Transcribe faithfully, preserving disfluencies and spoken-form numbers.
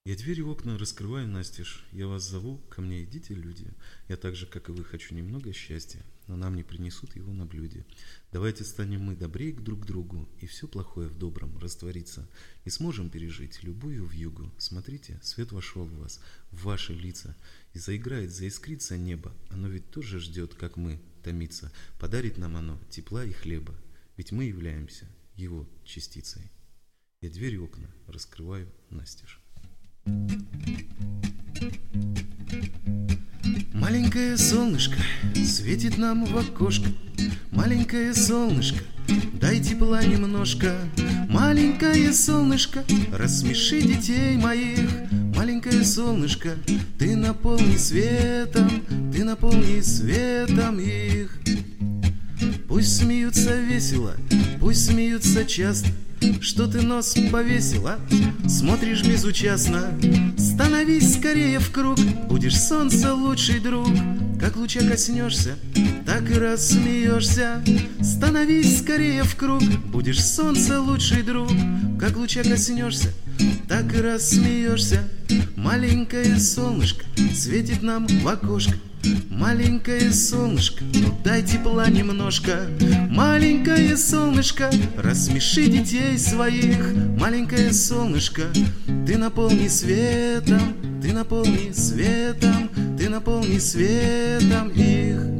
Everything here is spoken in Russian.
Я двери и окна раскрываю настежь, я вас зову, ко мне идите, люди. Я так же, как и вы, хочу немного счастья, но нам не принесут его на блюде. Давайте станем мы добрее друг к другу, и все плохое в добром растворится, и сможем пережить любую вьюгу. Смотрите, свет вошел в вас, в ваши лица, и заиграет, заискрится небо. Оно ведь тоже ждет, как мы, томится, подарит нам оно тепла и хлеба, ведь мы являемся его частицей. Я двери и окна раскрываю настежь. Маленькое солнышко светит нам в окошко. Маленькое солнышко, дай тепла немножко. Маленькое солнышко, рассмеши детей моих. Маленькое солнышко, ты наполни светом, ты наполни светом их. Пусть смеются весело, пусть смеются часто. Что ты нос повесила, смотришь безучастно. Становись скорее в круг, будешь солнца лучший друг. Как луча коснешься, так и рассмеешься. Становись скорее в круг, будешь солнца лучший друг. Как луча коснешься, так и рассмеешься. Маленькое солнышко светит нам в окошко. Маленькое солнышко, ну дай тепла немножко. Маленькое солнышко, рассмеши детей своих. Маленькое солнышко, ты наполни светом, ты наполни светом, ты наполни светом их.